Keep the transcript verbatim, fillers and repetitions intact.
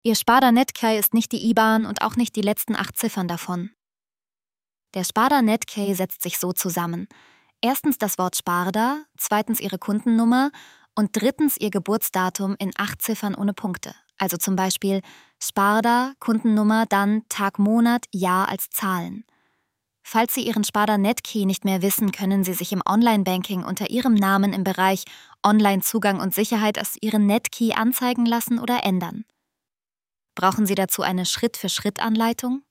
Ihr Sparda Netkey ist nicht die I B A N und auch nicht die letzten acht Ziffern davon. Der Sparda Netkey setzt sich so zusammen. Erstens das Wort Sparda, zweitens Ihre Kundennummer und drittens Ihr Geburtsdatum in acht Ziffern ohne Punkte. Also zum Beispiel Sparda, Kundennummer, dann Tag, Monat, Jahr als Zahlen. Falls Sie Ihren Sparda Netkey nicht mehr wissen, können Sie sich im Online-Banking unter Ihrem Namen im Bereich Online-Zugang und Sicherheit aus Ihren Netkey anzeigen lassen oder ändern. Brauchen Sie dazu eine Schritt-für-Schritt-Anleitung?